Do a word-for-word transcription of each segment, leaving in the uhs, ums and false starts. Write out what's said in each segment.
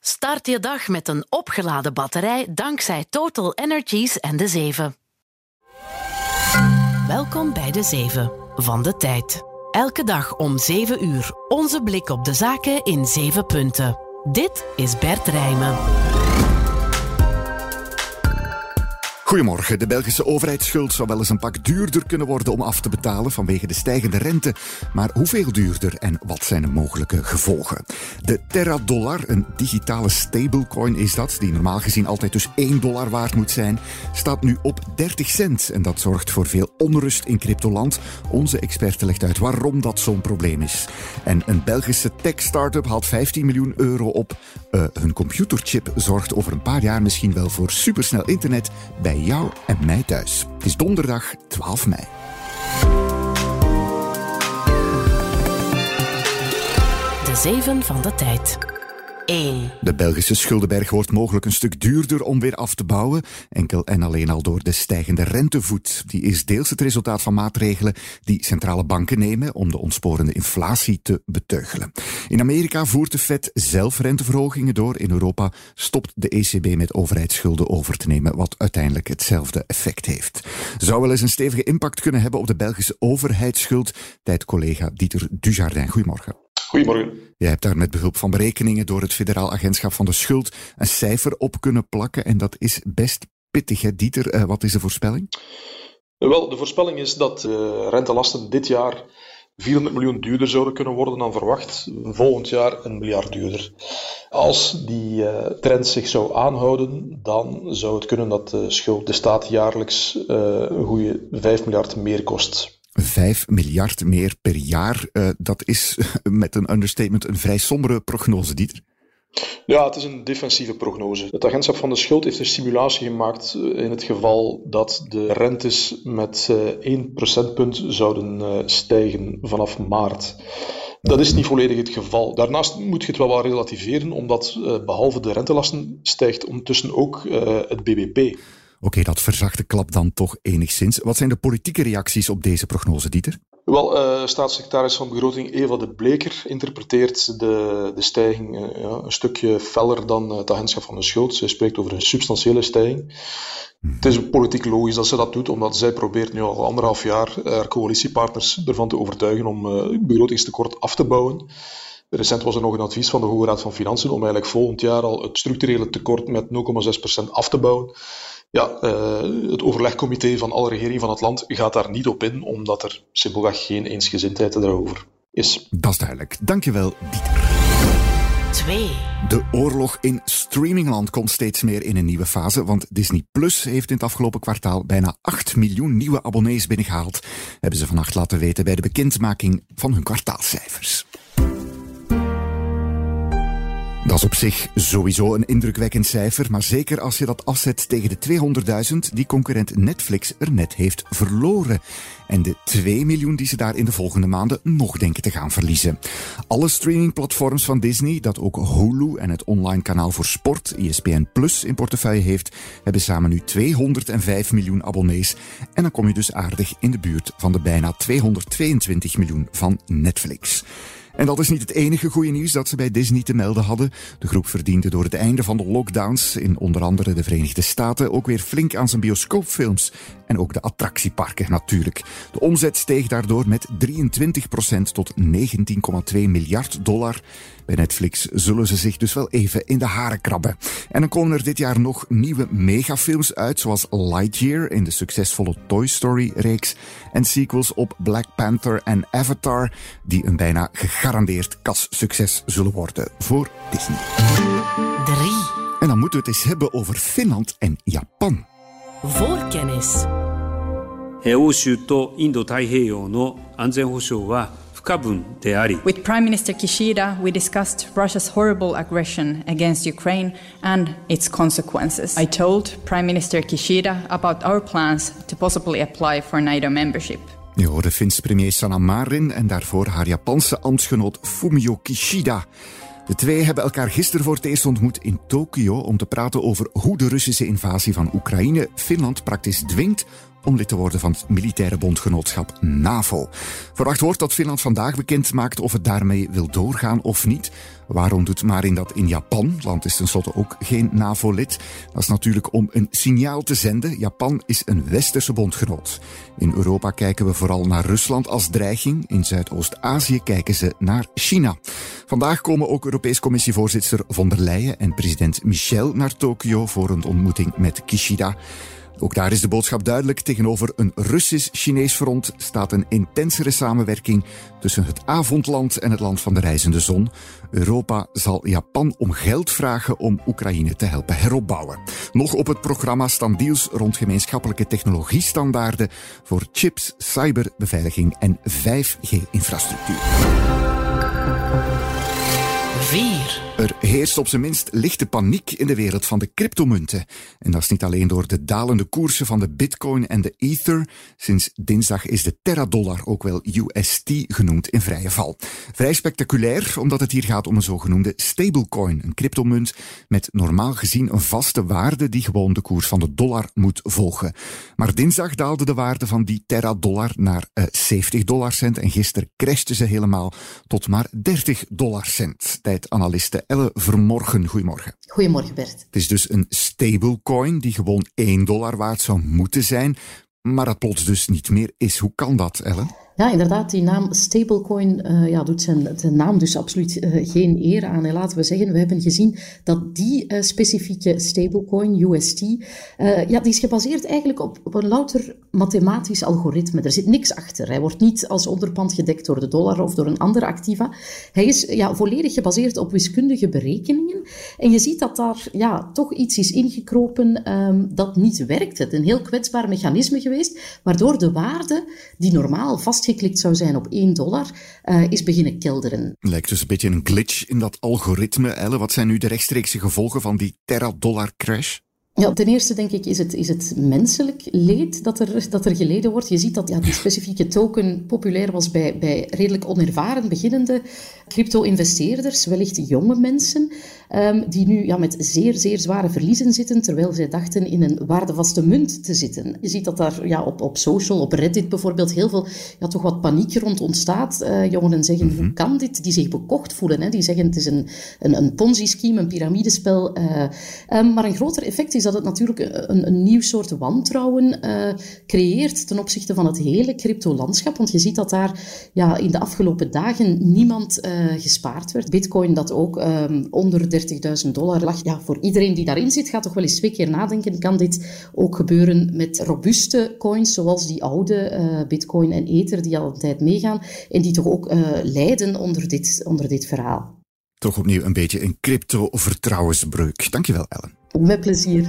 Start je dag met een opgeladen batterij dankzij Total Energies en de zeven. Welkom bij de zeven van de tijd. Elke dag om zeven uur onze blik op de zaken in zeven punten. Dit is Bert Rijmen. Goedemorgen. De Belgische overheidsschuld zou wel eens een pak duurder kunnen worden om af te betalen vanwege de stijgende rente. Maar hoeveel duurder en wat zijn de mogelijke gevolgen? De Terra-dollar, een digitale stablecoin is dat, die normaal gezien altijd dus één dollar waard moet zijn, staat nu op dertig cent. En dat zorgt voor veel onrust in cryptoland. Onze expert legt uit waarom dat zo'n probleem is. En een Belgische tech-startup haalt vijftien miljoen euro op. Uh, hun computerchip zorgt over een paar jaar misschien wel voor supersnel internet bij jou en mij thuis. Het is donderdag twaalf mei. De zeven van de tijd. één. De Belgische schuldenberg wordt mogelijk een stuk duurder om weer af te bouwen. Enkel en alleen al door de stijgende rentevoet. Die is deels het resultaat van maatregelen die centrale banken nemen om de ontsporende inflatie te beteugelen. In Amerika voert de Fed zelf renteverhogingen door. In Europa stopt de E C B met overheidsschulden over te nemen, wat uiteindelijk hetzelfde effect heeft. Zou wel eens een stevige impact kunnen hebben op de Belgische overheidsschuld. Tijd-collega Dieter Dujardin. Goedemorgen. Goedemorgen. Jij hebt daar met behulp van berekeningen door het Federaal Agentschap van de Schuld een cijfer op kunnen plakken en dat is best pittig, hè? Dieter, uh, wat is de voorspelling? Wel, de voorspelling is dat de rentelasten dit jaar vierhonderd miljoen duurder zouden kunnen worden dan verwacht. Volgend jaar een miljard duurder. Als die uh, trend zich zou aanhouden, dan zou het kunnen dat de schuld de staat jaarlijks uh, een goede vijf miljard meer kost. Vijf miljard meer per jaar, uh, dat is met een understatement een vrij sombere prognose, Dieter. Ja, het is een defensieve prognose. Het agentschap van de schuld heeft een simulatie gemaakt in het geval dat de rentes met uh, één procentpunt zouden uh, stijgen vanaf maart. Dat is niet volledig het geval. Daarnaast moet je het wel wat relativeren, omdat uh, behalve de rentelasten stijgt ondertussen ook uh, het B B P. Oké, okay, dat verzacht de klap dan toch enigszins. Wat zijn de politieke reacties op deze prognose, Dieter? Wel, uh, staatssecretaris van Begroting Eva de Bleker interpreteert de, de stijging uh, ja, een stukje feller dan uh, het agentschap van de schuld. Zij spreekt over een substantiële stijging. Hmm. Het is politiek logisch dat ze dat doet, omdat zij probeert nu al anderhalf jaar haar coalitiepartners ervan te overtuigen om uh, het begrotingstekort af te bouwen. Recent was er nog een advies van de Hoge Raad van Financiën om eigenlijk volgend jaar al het structurele tekort met nul komma zes procent af te bouwen. Ja, uh, het overlegcomité van alle regeringen van het land gaat daar niet op in, omdat er simpelweg geen eensgezindheid daarover is. Dat is duidelijk. Dankjewel, Dieter. twee. De oorlog in streamingland komt steeds meer in een nieuwe fase, want Disney Plus heeft in het afgelopen kwartaal bijna acht miljoen nieuwe abonnees binnengehaald. Hebben ze vannacht laten weten bij de bekendmaking van hun kwartaalcijfers. Dat is op zich sowieso een indrukwekkend cijfer, maar zeker als je dat afzet tegen de tweehonderdduizend die concurrent Netflix er net heeft verloren. En de twee miljoen die ze daar in de volgende maanden nog denken te gaan verliezen. Alle streamingplatforms van Disney, dat ook Hulu en het online kanaal voor sport, E S P N Plus, in portefeuille heeft, hebben samen nu tweehonderdvijf miljoen abonnees. En dan kom je dus aardig in de buurt van de bijna tweehonderdtweeëntwintig miljoen van Netflix. En dat is niet het enige goede nieuws dat ze bij Disney te melden hadden. De groep verdiende door het einde van de lockdowns in onder andere de Verenigde Staten ook weer flink aan zijn bioscoopfilms. En ook de attractieparken natuurlijk. De omzet steeg daardoor met drieëntwintig procent tot negentien komma twee miljard dollar. Bij Netflix zullen ze zich dus wel even in de haren krabben. En dan komen er dit jaar nog nieuwe megafilms uit, zoals Lightyear in de succesvolle Toy Story-reeks en sequels op Black Panther en Avatar, die een bijna gegarandeerd kassucces zullen worden voor Disney. drie. En dan moeten we het eens hebben over Finland en Japan. Voorkennis. 欧州とインド太平洋の安全保障は不可分であり With Prime Minister Kishida, we discussed Russia's horrible aggression against Ukraine and its consequences. I told Prime Minister Kishida about our plans to possibly apply for NATO membership. Je hoorde Finse premier Sanna Marin en daarvoor haar Japanse ambtsgenoot Fumio Kishida. De twee hebben elkaar gisteren voor het eerst ontmoet in Tokio om te praten over hoe de Russische invasie van Oekraïne Finland praktisch dwingt om lid te worden van het militaire bondgenootschap NAVO. Verwacht wordt dat Finland vandaag bekend maakt of het daarmee wil doorgaan of niet. Waarom doet Marin dat in Japan? Land is tenslotte ook geen NAVO-lid. Dat is natuurlijk om een signaal te zenden. Japan is een westerse bondgenoot. In Europa kijken we vooral naar Rusland als dreiging. In Zuidoost-Azië kijken ze naar China. Vandaag komen ook Europees Commissievoorzitter von der Leyen en president Michel naar Tokio voor een ontmoeting met Kishida. Ook daar is de boodschap duidelijk. Tegenover een Russisch-Chinees front staat een intensere samenwerking tussen het avondland en het land van de rijzende zon. Europa zal Japan om geld vragen om Oekraïne te helpen heropbouwen. Nog op het programma staan deals rond gemeenschappelijke technologiestandaarden voor chips, cyberbeveiliging en vijf G-infrastructuur. vier. Er heerst op zijn minst lichte paniek in de wereld van de cryptomunten. En dat is niet alleen door de dalende koersen van de bitcoin en de ether. Sinds dinsdag is de teradollar, ook wel U S T genoemd, in vrije val. Vrij spectaculair, omdat het hier gaat om een zogenoemde stablecoin. Een cryptomunt met normaal gezien een vaste waarde die gewoon de koers van de dollar moet volgen. Maar dinsdag daalde de waarde van die teradollar naar uh, zeventig dollarcent en gisteren crashte ze helemaal tot maar dertig dollarcent. Tijd-analyste Elle Vermorgen, goedemorgen. Goedemorgen Bert. Het is dus een stablecoin die gewoon één dollar waard zou moeten zijn, maar dat plots dus niet meer is. Hoe kan dat, Elle? Ja, inderdaad, die naam stablecoin uh, ja, doet zijn, zijn naam dus absoluut uh, geen eer aan. En laten we zeggen, we hebben gezien dat die uh, specifieke stablecoin, U S T, uh, ja, die is gebaseerd eigenlijk op, op een louter mathematisch algoritme. Er zit niks achter. Hij wordt niet als onderpand gedekt door de dollar of door een andere activa. Hij is ja, volledig gebaseerd op wiskundige berekeningen. En je ziet dat daar ja, toch iets is ingekropen um, dat niet werkt. Het is een heel kwetsbaar mechanisme geweest, waardoor de waarde die normaal vastgeklikt zou zijn op één dollar, uh, is beginnen kelderen. Lijkt dus een beetje een glitch in dat algoritme, Elle. Wat zijn nu de rechtstreekse gevolgen van die teradollar crash? Ja, ten eerste denk ik is het, is het menselijk leed dat er, dat er geleden wordt. Je ziet dat ja, die specifieke token populair was bij, bij redelijk onervaren, beginnende crypto-investeerders, wellicht jonge mensen, um, die nu ja, met zeer, zeer zware verliezen zitten, terwijl zij dachten in een waardevaste munt te zitten. Je ziet dat daar ja, op, op social, op Reddit bijvoorbeeld, heel veel ja, toch wat paniek rond ontstaat. Uh, jongeren zeggen, mm-hmm. hoe kan dit? Die zich bekocht voelen. Hè? Die zeggen, het is een, een, een ponzi-scheme, een piramidespel. Uh, um, maar een groter effect is dat het natuurlijk een, een nieuw soort wantrouwen uh, creëert ten opzichte van het hele crypto-landschap. Want je ziet dat daar ja, in de afgelopen dagen niemand uh, gespaard werd. Bitcoin dat ook um, onder dertigduizend dollar lag. Ja, voor iedereen die daarin zit, gaat toch wel eens twee keer nadenken. Kan dit ook gebeuren met robuuste coins, zoals die oude uh, Bitcoin en Ether, die al een tijd meegaan en die toch ook uh, lijden onder dit, onder dit verhaal. Toch opnieuw een beetje een crypto-vertrouwensbreuk. Dankjewel, Ellen. Met plezier.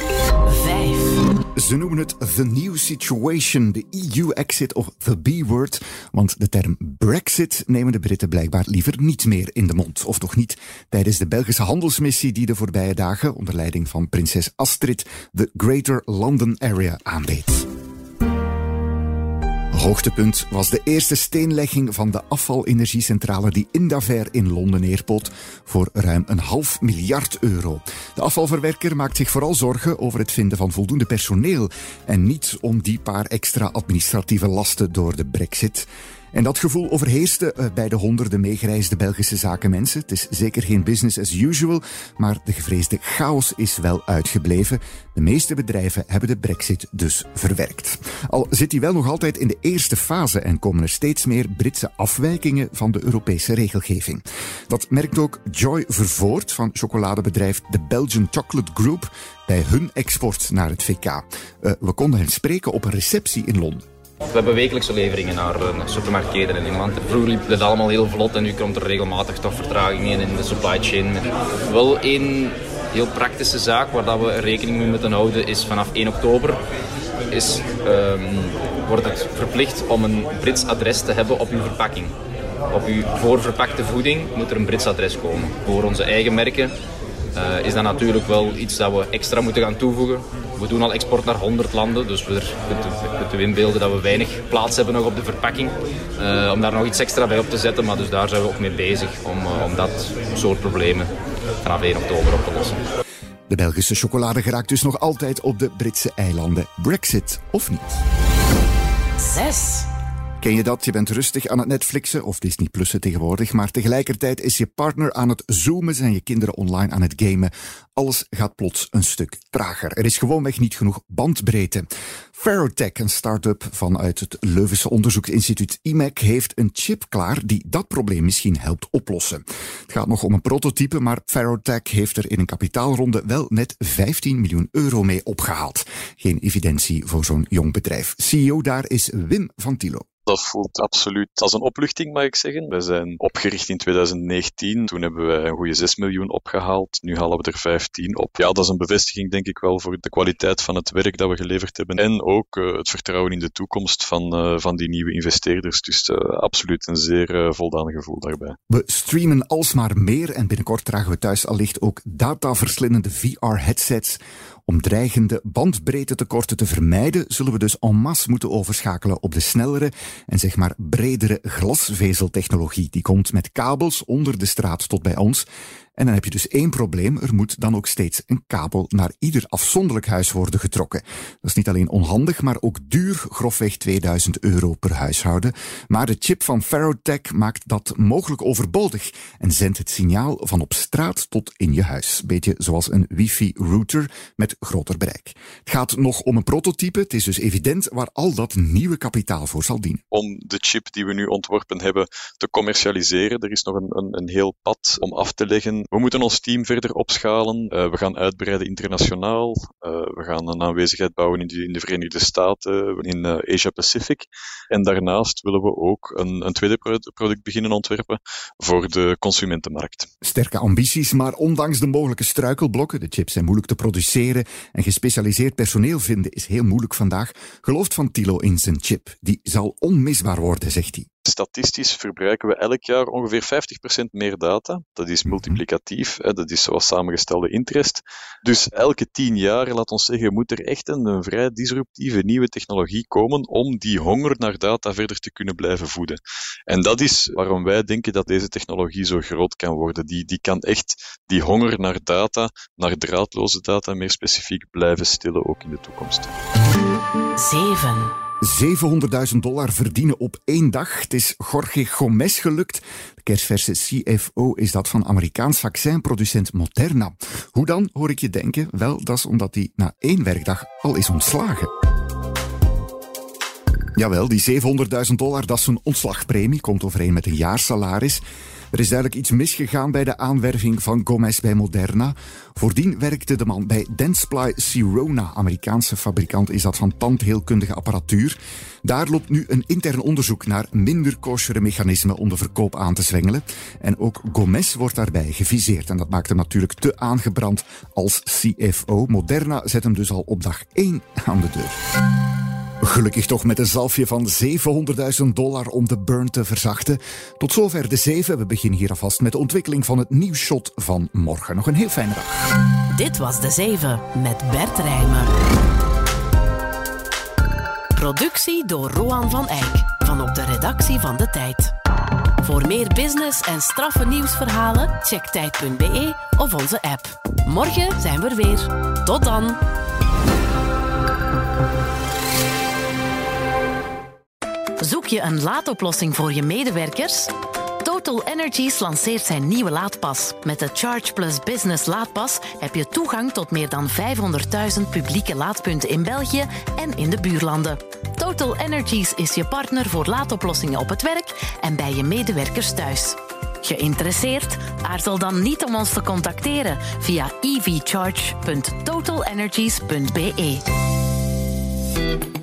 vijf. Ze noemen het The New Situation, de E U-exit of the B-word, want de term Brexit nemen de Britten blijkbaar liever niet meer in de mond. Of toch niet tijdens de Belgische handelsmissie die de voorbije dagen, onder leiding van prinses Astrid, de Greater London Area aandeed. Hoogtepunt was de eerste steenlegging van de afvalenergiecentrale die Indaver in Londen neerpoot voor ruim een half miljard euro. De afvalverwerker maakt zich vooral zorgen over het vinden van voldoende personeel en niet om die paar extra administratieve lasten door de Brexit. En dat gevoel overheerste bij de honderden meegereisde Belgische zakenmensen. Het is zeker geen business as usual, maar de gevreesde chaos is wel uitgebleven. De meeste bedrijven hebben de Brexit dus verwerkt. Al zit die wel nog altijd in de eerste fase en komen er steeds meer Britse afwijkingen van de Europese regelgeving. Dat merkt ook Joy Vervoort van chocoladebedrijf The Belgian Chocolate Group bij hun export naar het V K. Uh, we konden hen spreken op een receptie in Londen. We hebben wekelijkse leveringen naar een supermarktketen in Engeland. Vroeger liep het allemaal heel vlot en nu komt er regelmatig toch vertragingen in de supply chain. Wel één heel praktische zaak waar dat we rekening mee moeten houden is vanaf één oktober is, um, wordt het verplicht om een Brits adres te hebben op uw verpakking. Op uw voorverpakte voeding moet er een Brits adres komen. Voor onze eigen merken uh, is dat natuurlijk wel iets dat we extra moeten gaan toevoegen. We doen al export naar honderd landen, dus we moeten inbeelden dat we weinig plaats hebben nog op de verpakking. Uh, om daar nog iets extra bij op te zetten, maar dus daar zijn we ook mee bezig om, uh, om dat soort problemen vanaf één oktober op te lossen. De Belgische chocolade geraakt dus nog altijd op de Britse eilanden. Brexit of niet? zes. Ken je dat? Je bent rustig aan het Netflixen of Disney Plussen tegenwoordig, maar tegelijkertijd is je partner aan het zoomen, zijn je kinderen online aan het gamen. Alles gaat plots een stuk trager. Er is gewoonweg niet genoeg bandbreedte. Ferrotech, een start-up vanuit het Leuvense onderzoeksinstituut I M E C, heeft een chip klaar die dat probleem misschien helpt oplossen. Het gaat nog om een prototype, maar Ferrotech heeft er in een kapitaalronde wel net vijftien miljoen euro mee opgehaald. Geen evidentie voor zo'n jong bedrijf. C E O daar is Wim van Tilo. Dat voelt absoluut als een opluchting, mag ik zeggen. We zijn opgericht in tweeduizend negentien. Toen hebben we een goede zes miljoen opgehaald. Nu halen we er vijftien op. Ja, dat is een bevestiging, denk ik wel, voor de kwaliteit van het werk dat we geleverd hebben. En ook uh, het vertrouwen in de toekomst van, uh, van die nieuwe investeerders. Dus uh, absoluut een zeer uh, voldaan gevoel daarbij. We streamen alsmaar meer en binnenkort dragen we thuis allicht ook dataverslindende V R-headsets. Om dreigende bandbreedtetekorten te vermijden, zullen we dus en masse moeten overschakelen op de snellere en zeg maar bredere glasvezeltechnologie. Die komt met kabels onder de straat tot bij ons. En dan heb je dus één probleem. Er moet dan ook steeds een kabel naar ieder afzonderlijk huis worden getrokken. Dat is niet alleen onhandig, maar ook duur, grofweg tweeduizend euro per huishouden. Maar de chip van Ferrotech maakt dat mogelijk overbodig en zendt het signaal van op straat tot in je huis. Beetje zoals een wifi-router met groter bereik. Het gaat nog om een prototype. Het is dus evident waar al dat nieuwe kapitaal voor zal dienen. Om de chip die we nu ontworpen hebben te commercialiseren, er is nog een, een, een heel pad om af te leggen. We moeten ons team verder opschalen. Uh, we gaan uitbreiden internationaal. Uh, we gaan een aanwezigheid bouwen in de, in de Verenigde Staten, in uh, Asia Pacific. En daarnaast willen we ook een, een tweede product beginnen ontwerpen voor de consumentenmarkt. Sterke ambities, maar ondanks de mogelijke struikelblokken, de chips zijn moeilijk te produceren en gespecialiseerd personeel vinden is heel moeilijk vandaag, gelooft Van Tilo in zijn chip. Die zal onmisbaar worden, zegt hij. Statistisch verbruiken we elk jaar ongeveer vijftig procent meer data. Dat is multiplicatief, hè, dat is zoals samengestelde interest. Dus elke tien jaar, laat ons zeggen, moet er echt een, een vrij disruptieve nieuwe technologie komen om die honger naar data verder te kunnen blijven voeden. En dat is waarom wij denken dat deze technologie zo groot kan worden. Die, die kan echt die honger naar data, naar draadloze data meer specifiek blijven stillen, ook in de toekomst. zeven. zevenhonderdduizend dollar verdienen op één dag. Het is Jorge Gomez gelukt. De kerstverse C F O is dat van Amerikaans vaccinproducent Moderna. Hoe dan, hoor ik je denken? Wel, dat is omdat hij na één werkdag al is ontslagen. Jawel, die zevenhonderdduizend dollar, dat is een ontslagpremie, komt overeen met een jaarsalaris. Er is duidelijk iets misgegaan bij de aanwerving van Gomez bij Moderna. Voordien werkte de man bij Dentsply Sirona, Amerikaanse fabrikant is dat van tandheelkundige apparatuur. Daar loopt nu een intern onderzoek naar minder koosjere mechanismen om de verkoop aan te zwengelen. En ook Gomez wordt daarbij geviseerd. En dat maakt hem natuurlijk te aangebrand als C F O. Moderna zet hem dus al op dag één aan de deur. Gelukkig toch met een zalfje van zevenhonderdduizend dollar om de burn te verzachten. Tot zover de zeven. We beginnen hier alvast met de ontwikkeling van het nieuwsshot van morgen. Nog een heel fijne dag. Dit was de zeven met Bert Rijmen. Productie door Roan van Eyck van op de redactie van De Tijd. Voor meer business en straffe nieuwsverhalen check tijd punt b e of onze app. Morgen zijn we er weer. Tot dan. Zoek je een laadoplossing voor je medewerkers? Total Energies lanceert zijn nieuwe laadpas. Met de Charge Plus Business laadpas heb je toegang tot meer dan vijfhonderdduizend publieke laadpunten in België en in de buurlanden. Total Energies is je partner voor laadoplossingen op het werk en bij je medewerkers thuis. Geïnteresseerd? Aarzel dan niet om ons te contacteren via e v charge punt total energies punt b e.